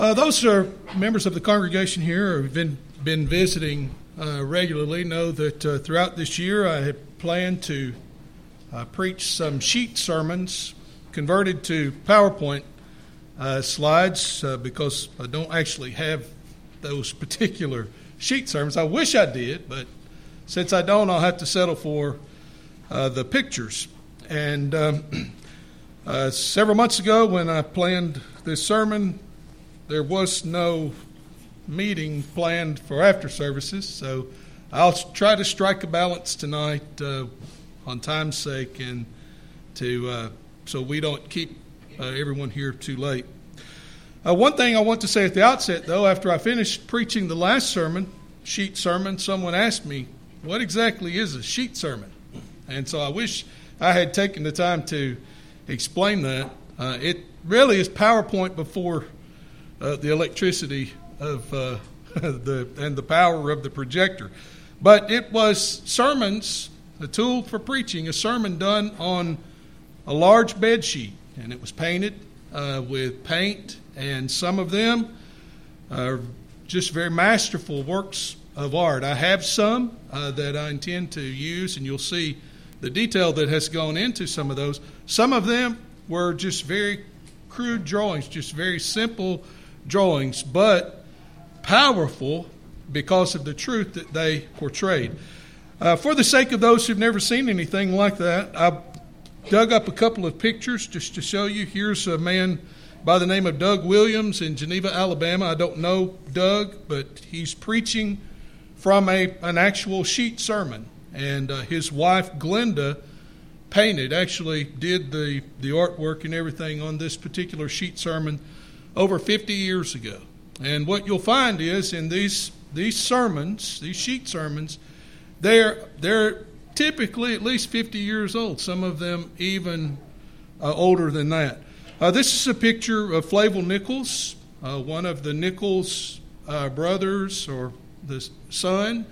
Those are members of the congregation here who have been visiting regularly know that throughout this year I have planned to preach some sheet sermons converted to PowerPoint slides because I don't actually have those particular sheet sermons. I wish I did, but since I don't, I'll have to settle for the pictures. And several months ago when I planned this sermon, there was no meeting planned for after services, so I'll try to strike a balance tonight on time's sake and to so we don't keep everyone here too late. One thing I want to say at the outset, though, after I finished preaching the last sermon, sheet sermon, someone asked me, what exactly is a sheet sermon? And so I wish I had taken the time to explain that. It really is PowerPoint before the electricity of and the power of the projector. But it was sermons, a tool for preaching, a sermon done on a large bed sheet. And it was painted with paint, and some of them are just very masterful works of art. I have some that I intend to use, and you'll see the detail that has gone into some of those. Some of them were just very crude drawings, just very simple drawings, but powerful because of the truth that they portrayed. For the sake of those who've never seen anything like that, I dug up a couple of pictures just to show you. Here's a man by the name of Doug Williams in Geneva, Alabama. I don't know Doug, but he's preaching from an actual sheet sermon. And his wife, Glenda, actually did the artwork and everything on this particular sheet sermon over 50 years ago. And what you'll find is in these sermons, these sheet sermons, they're typically at least 50 years old, some of them even older than that. This is a picture of Flavel Nichols, one of the Nichols brothers, or the son,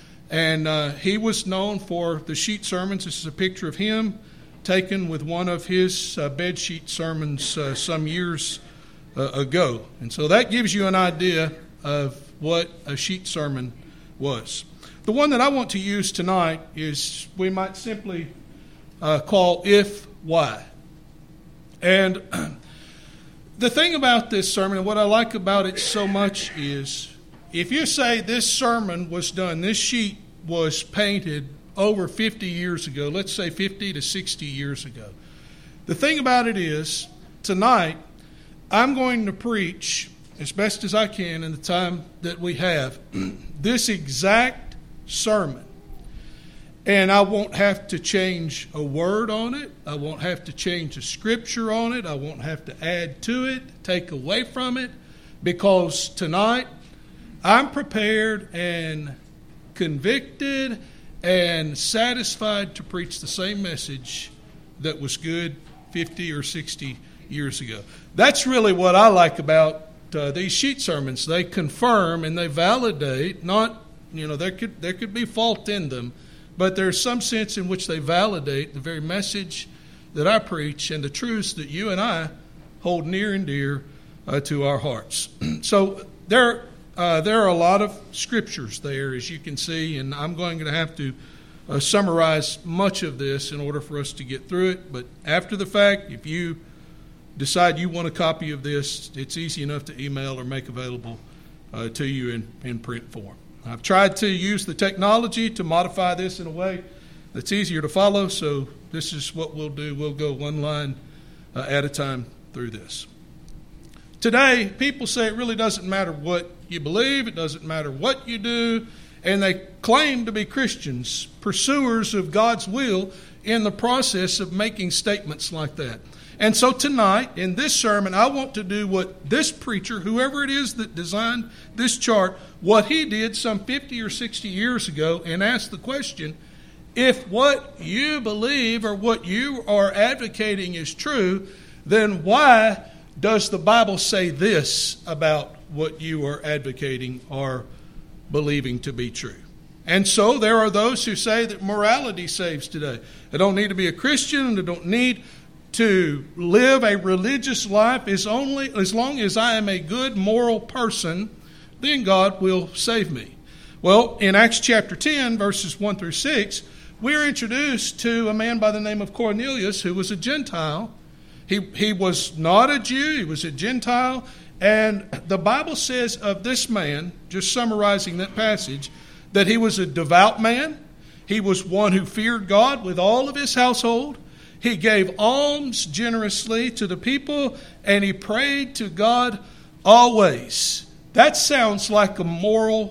and he was known for the sheet sermons. This is a picture of him taken with one of his bed sheet sermons some years ago. And so that gives you an idea of what a sheet sermon was. The one that I want to use tonight is, we might simply call If, Why. And the thing about this sermon, and what I like about it so much is, if you say this sermon was done, this sheet was painted over 50 years ago, let's say 50 to 60 years ago. The thing about it is, tonight, I'm going to preach, as best as I can in the time that we have, this exact sermon. And I won't have to change a word on it. I won't have to change a scripture on it. I won't have to add to it, take away from it, because tonight I'm prepared and convicted and satisfied to preach the same message that was good 50 or 60 years ago. That's really what I like about these sheet sermons. They confirm and they validate, not, there could be fault in them, but there's some sense in which they validate the very message that I preach and the truths that you and I hold near and dear to our hearts. So there are a lot of scriptures there, as you can see, and I'm going to have to summarize much of this in order for us to get through it. But after the fact, if you decide you want a copy of this, it's easy enough to email or make available to you in print form. I've tried to use the technology to modify this in a way that's easier to follow, so this is what we'll do. We'll go one line at a time through this. Today, people say it really doesn't matter what you believe, it doesn't matter what you do, and they claim to be Christians, pursuers of God's will, in the process of making statements like that. And so tonight, in this sermon, I want to do what this preacher, whoever it is that designed this chart, what he did some 50 or 60 years ago, and ask the question, if what you believe or what you are advocating is true, then why does the Bible say this about what you are advocating or believing to be true? And so there are those who say that morality saves today. I don't need to be a Christian, and I don't need to live a religious life as long as I am a good moral person, then God will save me. Well, in Acts chapter 10, verses 1 through 6, we're introduced to a man by the name of Cornelius who was a Gentile. He was not a Jew, he was a Gentile. And the Bible says of this man, just summarizing that passage, that he was a devout man. He was one who feared God with all of his household. He gave alms generously to the people, and he prayed to God always. That sounds like a morally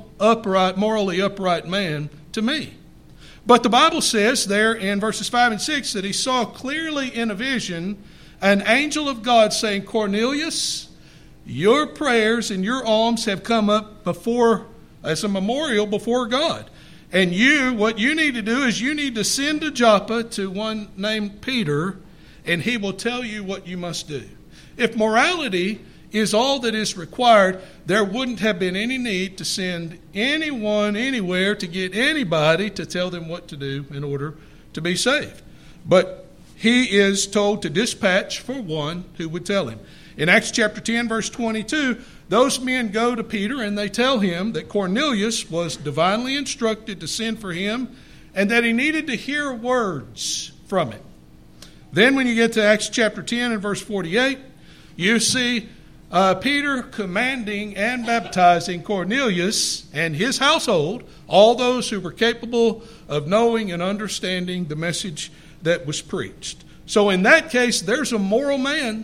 upright man to me. But the Bible says there in verses 5 and 6 that he saw clearly in a vision an angel of God saying, Cornelius, your prayers and your alms have come up as a memorial before God. And what you need to do is you need to send to Joppa to one named Peter, and he will tell you what you must do. If morality is all that is required, there wouldn't have been any need to send anyone anywhere to get anybody to tell them what to do in order to be saved. But he is told to dispatch for one who would tell him. In Acts chapter 10, verse 22, those men go to Peter and they tell him that Cornelius was divinely instructed to send for him and that he needed to hear words from him. Then when you get to Acts chapter 10 and verse 48, you see Peter commanding and baptizing Cornelius and his household, all those who were capable of knowing and understanding the message that was preached. So in that case, there's a moral man.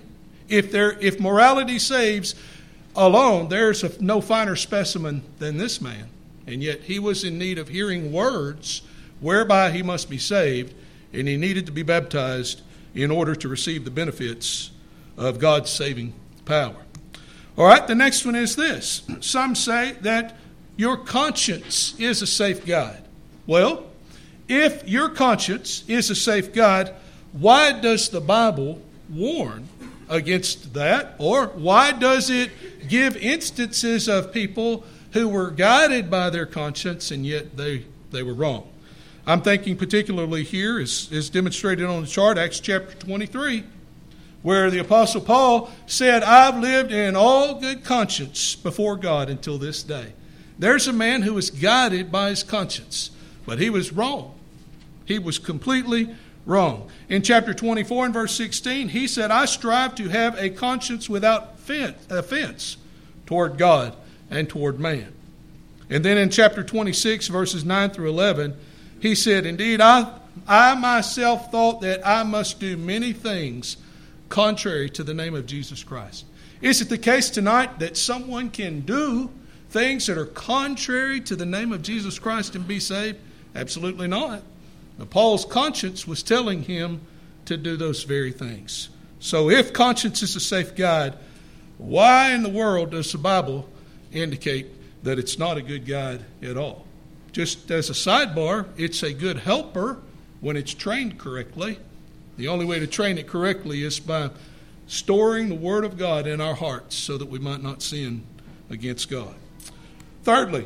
If morality saves alone, there's no finer specimen than this man. And yet he was in need of hearing words whereby he must be saved, and he needed to be baptized in order to receive the benefits of God's saving power. All right, the next one is this. Some say that your conscience is a safe guide. Well, if your conscience is a safe guide, why does the Bible warn against that? Or why does it give instances of people who were guided by their conscience and yet they were wrong? I'm thinking particularly here, is demonstrated on the chart, Acts chapter 23, where the Apostle Paul said, I've lived in all good conscience before God until this day. There's a man who was guided by his conscience, but he was wrong. He was completely wrong. In chapter 24 and verse 16, he said, I strive to have a conscience without offense toward God and toward man. And then in chapter 26, verses 9 through 11, he said, indeed, I myself thought that I must do many things contrary to the name of Jesus Christ. Is it the case tonight that someone can do things that are contrary to the name of Jesus Christ and be saved? Absolutely not. Now, Paul's conscience was telling him to do those very things. So if conscience is a safe guide, why in the world does the Bible indicate that it's not a good guide at all? Just as a sidebar, it's a good helper when it's trained correctly. The only way to train it correctly is by storing the Word of God in our hearts so that we might not sin against God. Thirdly,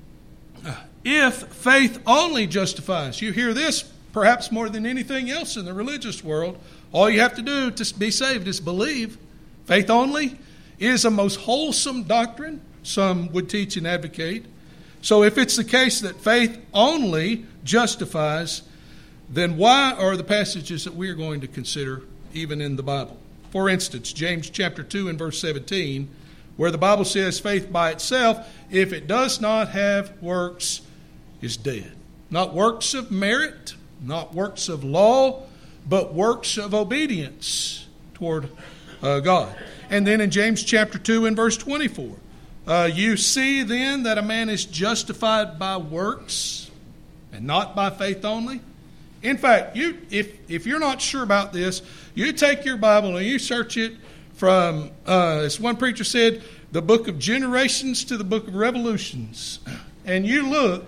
if faith only justifies. You hear this perhaps more than anything else in the religious world. All you have to do to be saved is believe. Faith only is a most wholesome doctrine, some would teach and advocate. So if it's the case that faith only justifies, then why are the passages that we're going to consider even in the Bible? For instance, James chapter 2 and verse 17, where the Bible says faith by itself, if it does not have works, is dead. Not works of merit, not works of law, but works of obedience toward God. And then in James chapter 2 and verse 24, you see then that a man is justified by works and not by faith only. In fact, if you're not sure about this, you take your Bible and you search it from, as one preacher said, the book of generations to the book of revolutions. And you look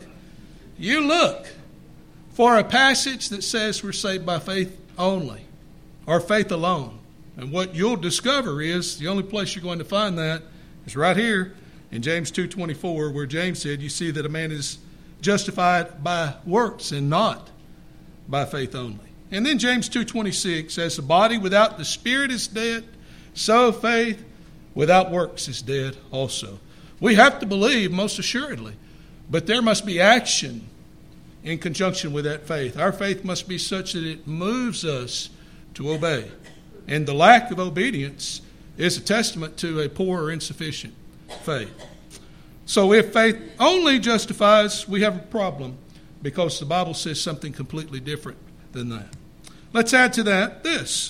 for a passage that says we're saved by faith only or faith alone. And what you'll discover is the only place you're going to find that is right here in James 2:24, where James said, you see that a man is justified by works and not by faith only. And then James 2:26, as the body without the spirit is dead, so faith without works is dead also. We have to believe, most assuredly, but there must be action in conjunction with that faith. Our faith must be such that it moves us to obey. And the lack of obedience is a testament to a poor or insufficient faith. So if faith only justifies, we have a problem, because the Bible says something completely different than that. Let's add to that this.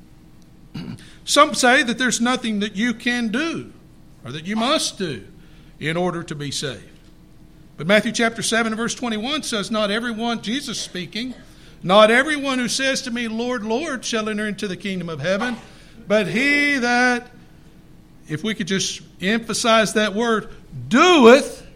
Some say that there's nothing that you can do or that you must do in order to be saved. But Matthew chapter 7 and verse 21 says, not everyone, Jesus speaking, not everyone who says to me, Lord, Lord, shall enter into the kingdom of heaven, but he that, if we could just emphasize that word, doeth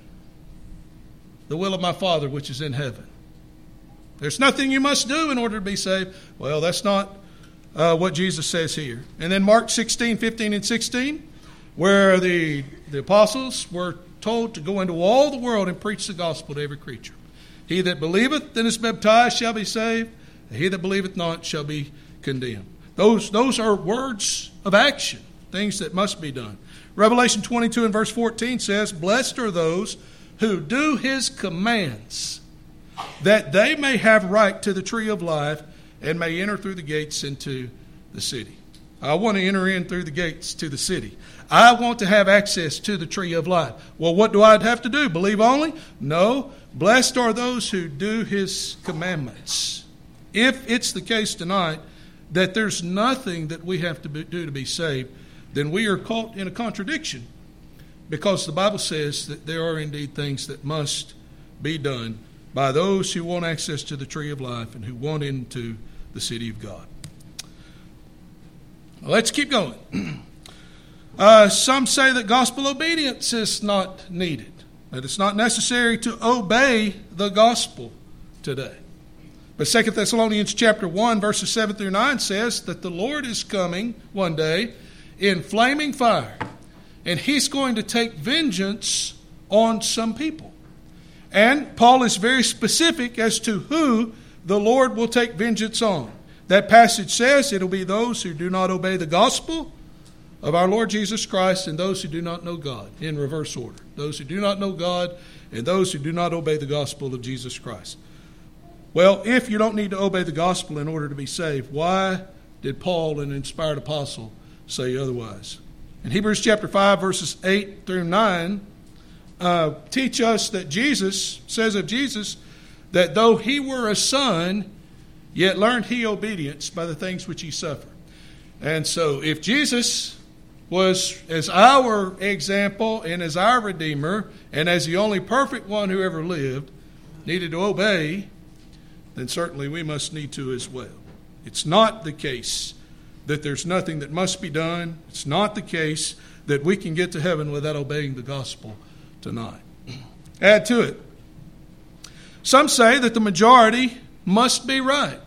the will of my Father which is in heaven. There's nothing you must do in order to be saved. Well, that's not what Jesus says here. And then Mark 16, 15, and 16, where the apostles were told to go into all the world and preach the gospel to every creature. He that believeth and is baptized shall be saved. He that believeth not shall be condemned. Those are words of action, things that must be done. Revelation 22 and verse 14 says, blessed are those who do his commands, that they may have right to the tree of life and may enter through the gates into the city. I want to enter in through the gates to the city. I want to have access to the tree of life. Well, what do I have to do? Believe only? No. Blessed are those who do his commandments. If it's the case tonight that there's nothing that we have to do to be saved, then we are caught in a contradiction, because the Bible says that there are indeed things that must be done by those who want access to the tree of life and who want into the city of God. Let's keep going. Some say that gospel obedience is not needed, that it's not necessary to obey the gospel today. But 2 Thessalonians chapter 1, verses 7 through 9 says that the Lord is coming one day in flaming fire, and he's going to take vengeance on some people. And Paul is very specific as to who the Lord will take vengeance on. That passage says it'll be those who do not obey the gospel of our Lord Jesus Christ and those who do not know God, in reverse order. Those who do not know God and those who do not obey the gospel of Jesus Christ. Well, if you don't need to obey the gospel in order to be saved, why did Paul, an inspired apostle, say otherwise? In Hebrews chapter 5, verses 8 through 9, teach us that Jesus, says of Jesus, that though he were a son, yet learned he obedience by the things which he suffered. And so if Jesus was as our example and as our Redeemer and as the only perfect one who ever lived, needed to obey, then certainly we must need to as well. It's not the case that there's nothing that must be done. It's not the case that we can get to heaven without obeying the gospel tonight. Add to it. Some say that the majority must be right.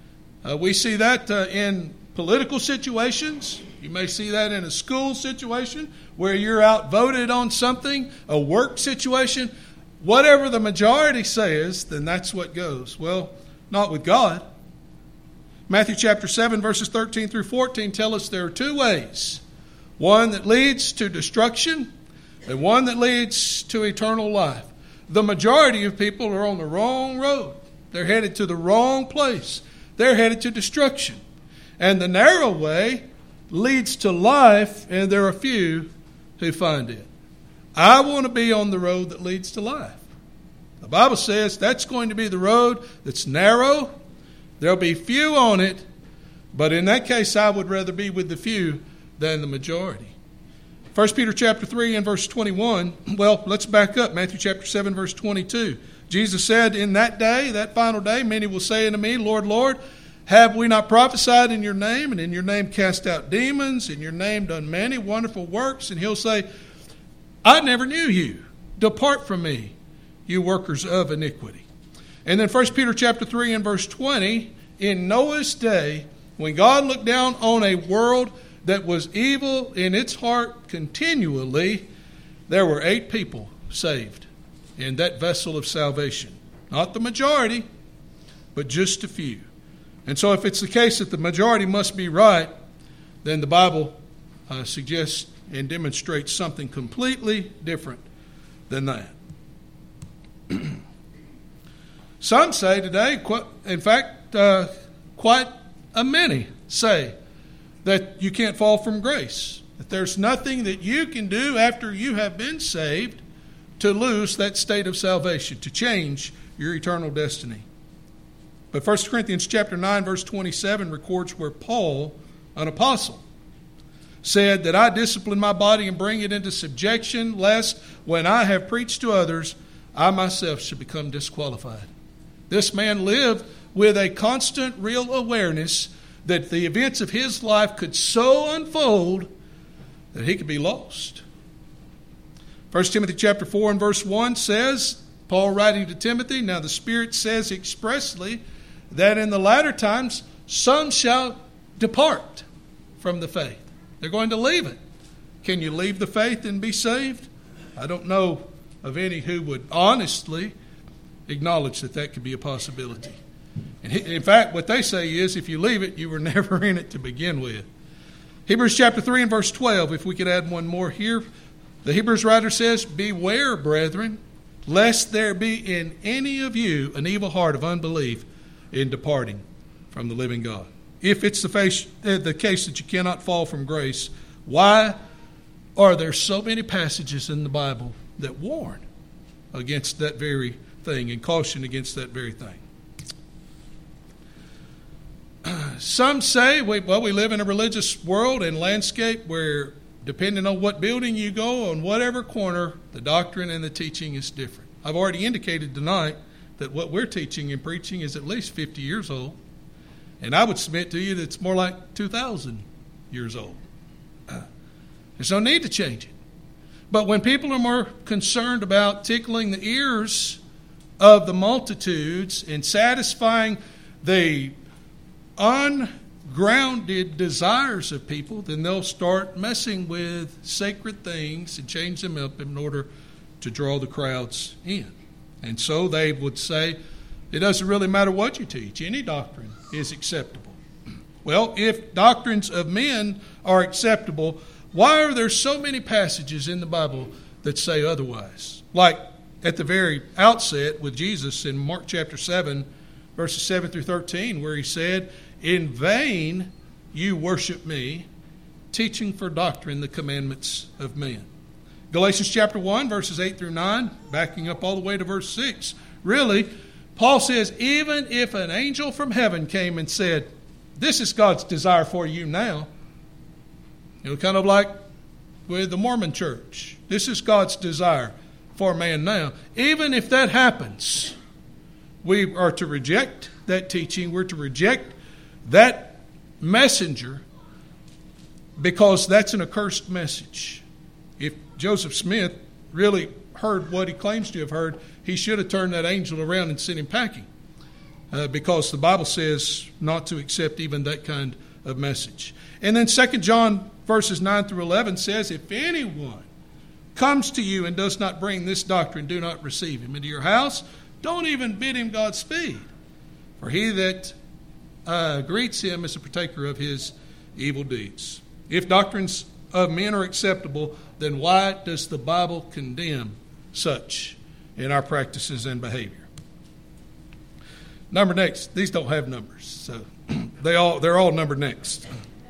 We see that in political situations. You may see that in a school situation where you're outvoted on something, a work situation. Whatever the majority says, then that's what goes. Well, not with God. Matthew chapter 7, verses 13 through 14 tell us there are two ways. One that leads to destruction and one that leads to eternal life. The majority of people are on the wrong road. They're headed to the wrong place. They're headed to destruction. And the narrow way leads to life, and there are few who find it. I want to be on the road that leads to life. The Bible says that's going to be the road that's narrow. There'll be few on it, but in that case, I would rather be with the few than the majority. 1 Peter chapter 3 and verse 21, well, let's back up. Matthew chapter 7, verse 22. Jesus said, in that day, that final day, many will say unto me, Lord, Lord, have we not prophesied in your name, and in your name cast out demons, in your name done many wonderful works? And he'll say, I never knew you. Depart from me, you workers of iniquity. And then 1 Peter chapter 3 and verse 20, in Noah's day, when God looked down on a world that was evil in its heart continually, there were 8 people saved in that vessel of salvation. Not the majority, but just a few. And so if it's the case that the majority must be right, then the Bible suggests and demonstrates something completely different than that. Some say today, in fact, quite a many say that you can't fall from grace, that there's nothing that you can do after you have been saved to lose that state of salvation, to change your eternal destiny. But 1 Corinthians chapter 9, verse 27 records where Paul, an apostle, said that I discipline my body and bring it into subjection, lest when I have preached to others, I myself should become disqualified. This man lived with a constant, real awareness that the events of his life could so unfold that he could be lost. 1 Timothy chapter 4 and verse 1 says, Paul writing to Timothy, now the Spirit says expressly that in the latter times some shall depart from the faith. They're going to leave it. Can you leave the faith and be saved? I don't know of any who would honestly acknowledge that that could be a possibility. And in fact, what they say is if you leave it, you were never in it to begin with. Hebrews chapter 3 and verse 12, if we could add one more here. The Hebrews writer says, beware, brethren, lest there be in any of you an evil heart of unbelief in departing from the living God. If it's the case that you cannot fall from grace, why are there so many passages in the Bible that warn against that very thing and caution against that very thing? Some say, we live in a religious world and landscape where, depending on what building you go, on whatever corner, the doctrine and the teaching is different. I've already indicated tonight that what we're teaching and preaching is at least 50 years old. And I would submit to you that it's more like 2,000 years old. There's no need to change it. But when people are more concerned about tickling the ears of the multitudes and satisfying the ungrounded desires of people, then they'll start messing with sacred things and change them up in order to draw the crowds in. And so they would say, it doesn't really matter what you teach. Any doctrine is acceptable. Well, if doctrines of men are acceptable, why are there so many passages in the Bible that say otherwise? Like at the very outset with Jesus in Mark chapter 7, verses 7 through 13, where he said, in vain you worship me, teaching for doctrine the commandments of men. Galatians chapter 1, verses 8 through 9, backing up all the way to verse 6. Really, Paul says, even if an angel from heaven came and said, this is God's desire for you now, kind of like with the Mormon church, this is God's desire for man now. Even if that happens, we are to reject that teaching. We're to reject that messenger because that's an accursed message. If Joseph Smith really heard what he claims to have heard, he should have turned that angel around and sent him packing because the Bible says not to accept even that kind of message. And then 2 John verses 9 through 11 says, if anyone comes to you and does not bring this doctrine, do not receive him into your house. Don't even bid him Godspeed. For he that greets him is a partaker of his evil deeds. If doctrines of men are acceptable, then why does the Bible condemn such in our practices and behavior? Number next. These don't have numbers, so they're all numbered next.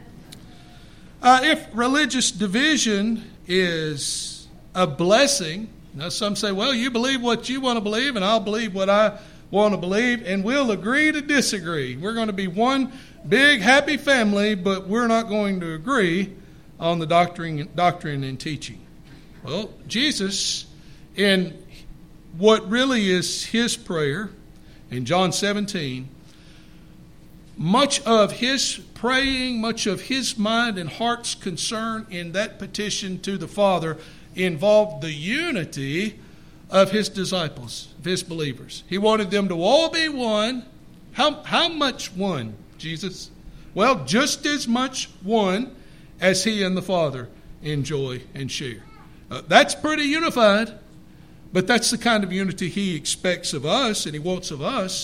If religious division is a blessing, now some say, well, you believe what you want to believe, and I'll believe what I want to believe, and we'll agree to disagree. We're going to be one big happy family, but we're not going to agree on the doctrine and teaching. Well, Jesus, in what really is his prayer in John 17, much of his praying, much of his mind and heart's concern in that petition to the Father involved the unity of his disciples, of his believers. He wanted them to all be one. How much one, Jesus? Well, just as much one as he and the Father enjoy and share. That's pretty unified, but that's the kind of unity he expects of us and he wants of us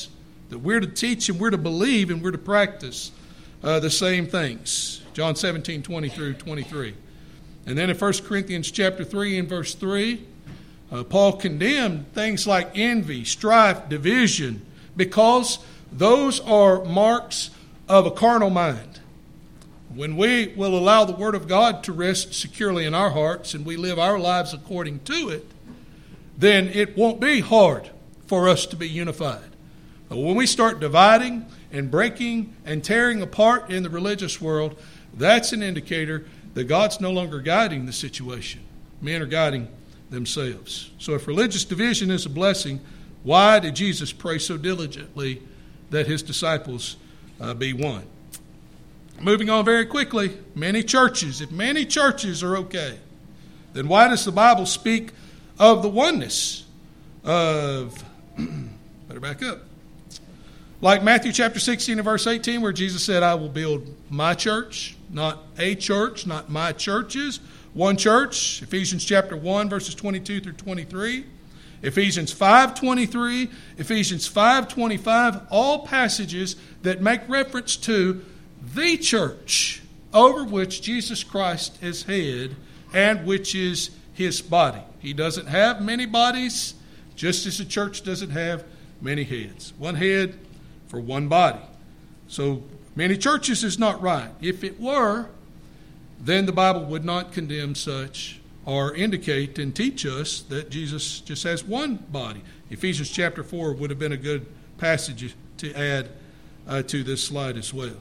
that we're to teach and we're to believe and we're to practice the same things. John 17:20 through 23. And then in 1 Corinthians chapter 3 and verse 3, Paul condemned things like envy, strife, division, because those are marks of a carnal mind. When we will allow the Word of God to rest securely in our hearts and we live our lives according to it, then it won't be hard for us to be unified. But when we start dividing and breaking and tearing apart in the religious world, that's an indicator that God's no longer guiding the situation. Men are guiding themselves. So if religious division is a blessing, why did Jesus pray so diligently that his disciples be one? Moving on very quickly, if many churches are okay, then why does the Bible speak of the oneness of, better back up, like Matthew chapter 16 and verse 18, where Jesus said, I will build my church, not a church, not my churches, one church. Ephesians chapter 1, verses 22 through 23. Ephesians 5:23, Ephesians 5:25, all passages that make reference to the church over which Jesus Christ is head and which is his body. He doesn't have many bodies, just as the church doesn't have many heads. One head for one body. So many churches is not right. If it were, then the Bible would not condemn such or indicate and teach us that Jesus just has one body. Ephesians chapter 4 would have been a good passage to add to this slide as well.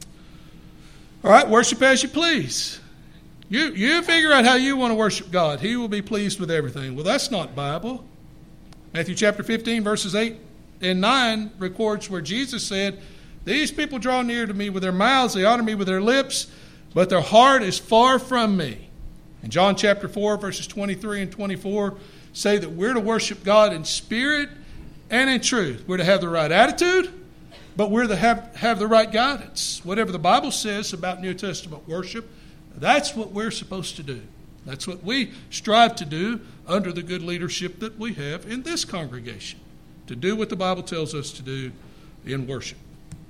All right, worship as you please. You figure out how you want to worship God. He will be pleased with everything. Well, that's not Bible. Matthew chapter 15, verses 8 and 9 records where Jesus said, these people draw near to me with their mouths, they honor me with their lips, but their heart is far from me. And John chapter 4, verses 23 and 24 say that we're to worship God in spirit and in truth. We're to have the right attitude, but we're to have the right guidance. Whatever the Bible says about New Testament worship, that's what we're supposed to do. That's what we strive to do under the good leadership that we have in this congregation, to do what the Bible tells us to do in worship.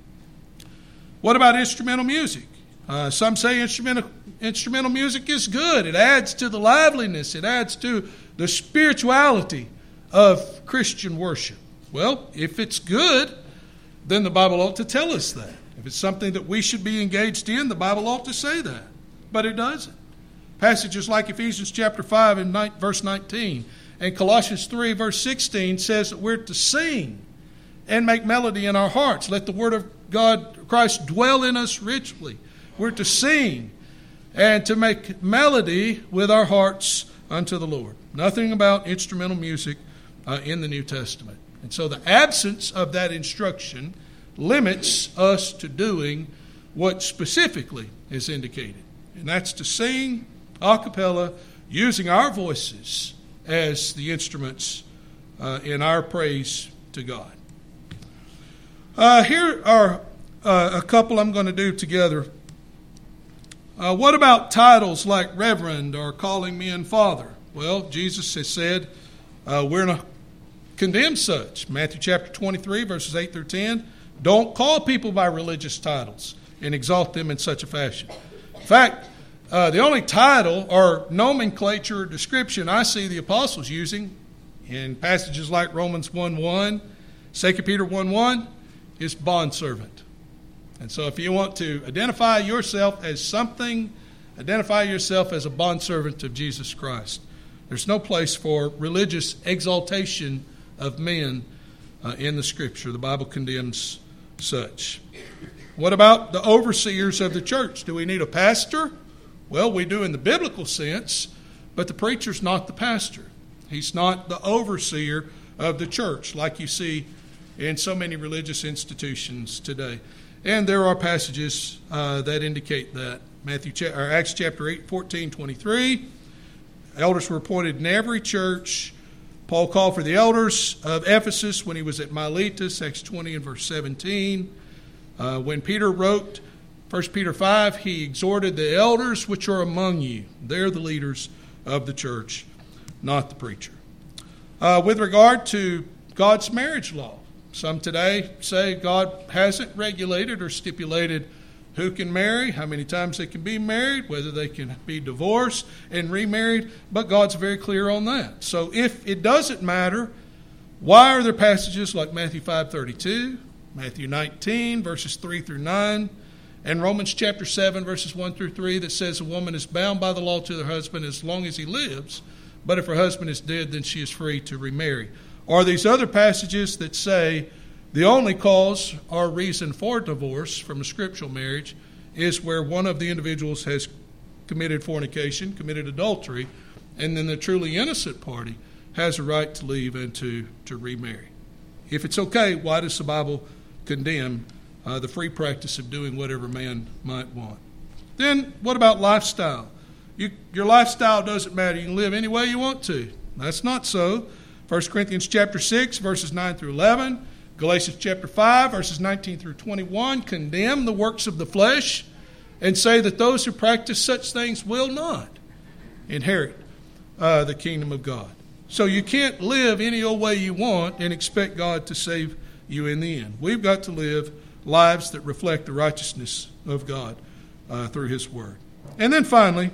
What about instrumental music? Some say instrumental music is good. It adds to the liveliness. It adds to the spirituality of Christian worship. Well, if it's good, then the Bible ought to tell us that. If it's something that we should be engaged in, the Bible ought to say that. But it doesn't. Passages like Ephesians chapter 5 and verse 19 and Colossians 3 verse 16 says that we're to sing and make melody in our hearts. Let the word of God, Christ, dwell in us richly. We're to sing and to make melody with our hearts unto the Lord. Nothing about instrumental music in the New Testament. And so the absence of that instruction limits us to doing what specifically is indicated. And that's to sing a cappella using our voices as the instruments in our praise to God. Here are a couple I'm going to do together. What about titles like Reverend or calling men Father? Well, Jesus has said we're to condemn such. Matthew chapter 23, verses 8 through 10. Don't call people by religious titles and exalt them in such a fashion. In fact, the only title or nomenclature or description I see the apostles using in passages like Romans 1:1, 2 Peter 1:1 is bondservant. And so if you want to identify yourself as something, identify yourself as a bondservant of Jesus Christ. There's no place for religious exaltation of men in the Scripture. The Bible condemns such. What about the overseers of the church? Do we need a pastor? Well, we do in the biblical sense, but the preacher's not the pastor. He's not the overseer of the church like you see in so many religious institutions today. And there are passages that indicate that. Acts chapter 8, 14, 23. Elders were appointed in every church. Paul called for the elders of Ephesus when he was at Miletus, Acts 20 and verse 17. When Peter wrote 1 Peter 5, he exhorted the elders which are among you. They're the leaders of the church, not the preacher. With regard to God's marriage law, Some today say God hasn't regulated or stipulated who can marry, how many times they can be married, whether they can be divorced and remarried, but God's very clear on that. So if it doesn't matter, why are there passages like Matthew 5:32, Matthew 19, verses 3 through 9, and Romans chapter 7, verses 1 through 3 that says a woman is bound by the law to her husband as long as he lives, but if her husband is dead, then she is free to remarry? Or these other passages that say the only cause or reason for divorce from a scriptural marriage is where one of the individuals has committed fornication, committed adultery, and then the truly innocent party has a right to leave and to remarry. If it's okay, why does the Bible condemn the free practice of doing whatever man might want? Then what about lifestyle? Your lifestyle doesn't matter. You can live any way you want to. That's not so. 1 Corinthians chapter 6, verses 9 through 11, Galatians chapter 5, verses 19 through 21, condemn the works of the flesh and say that those who practice such things will not inherit the kingdom of God. So you can't live any old way you want and expect God to save you in the end. We've got to live lives that reflect the righteousness of God through His Word. And then finally,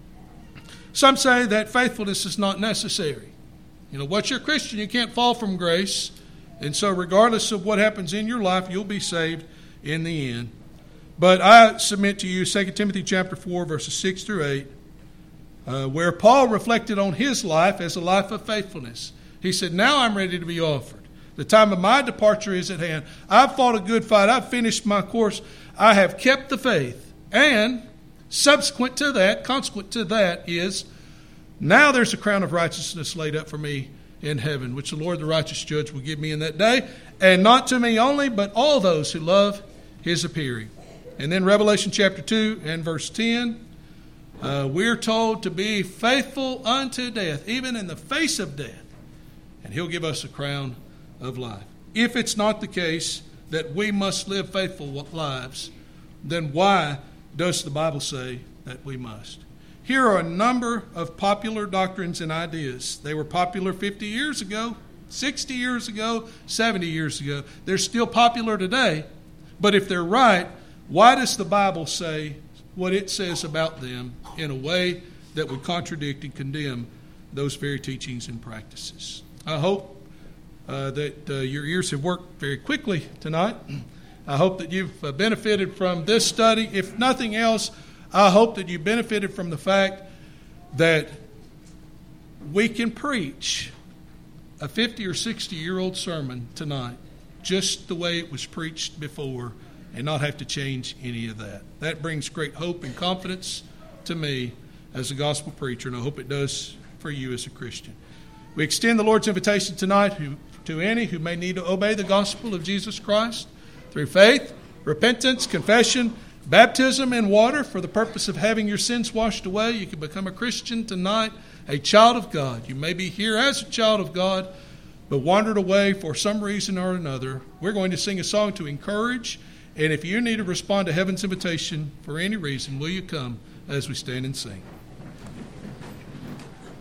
some say that faithfulness is not necessary. Once you're a Christian, you can't fall from grace. And so regardless of what happens in your life, you'll be saved in the end. But I submit to you 2 Timothy chapter 4, verses 6 through 8, where Paul reflected on his life as a life of faithfulness. He said, now I'm ready to be offered. The time of my departure is at hand. I've fought a good fight. I've finished my course. I have kept the faith. And consequent to that is, now there's a crown of righteousness laid up for me in heaven, which the Lord, the righteous judge, will give me in that day. And not to me only, but all those who love His appearing. And then Revelation chapter 2 and verse 10, we're told to be faithful unto death, even in the face of death. And He'll give us a crown of life. If it's not the case that we must live faithful lives, then why does the Bible say that we must? Here are a number of popular doctrines and ideas. They were popular 50 years ago, 60 years ago, 70 years ago. They're still popular today. But if they're right, why does the Bible say what it says about them in a way that would contradict and condemn those very teachings and practices? I hope that your ears have worked very quickly tonight. I hope that you've benefited from this study. If nothing else, I hope that you benefited from the fact that we can preach a 50 or 60-year-old sermon tonight just the way it was preached before and not have to change any of that. That brings great hope and confidence to me as a gospel preacher, and I hope it does for you as a Christian. We extend the Lord's invitation tonight to any who may need to obey the gospel of Jesus Christ through faith, repentance, confession, baptism in water for the purpose of having your sins washed away. You can become a Christian tonight, a child of God. You may be here as a child of God, but wandered away for some reason or another. We're going to sing a song to encourage, and if you need to respond to heaven's invitation for any reason, will you come as we stand and sing?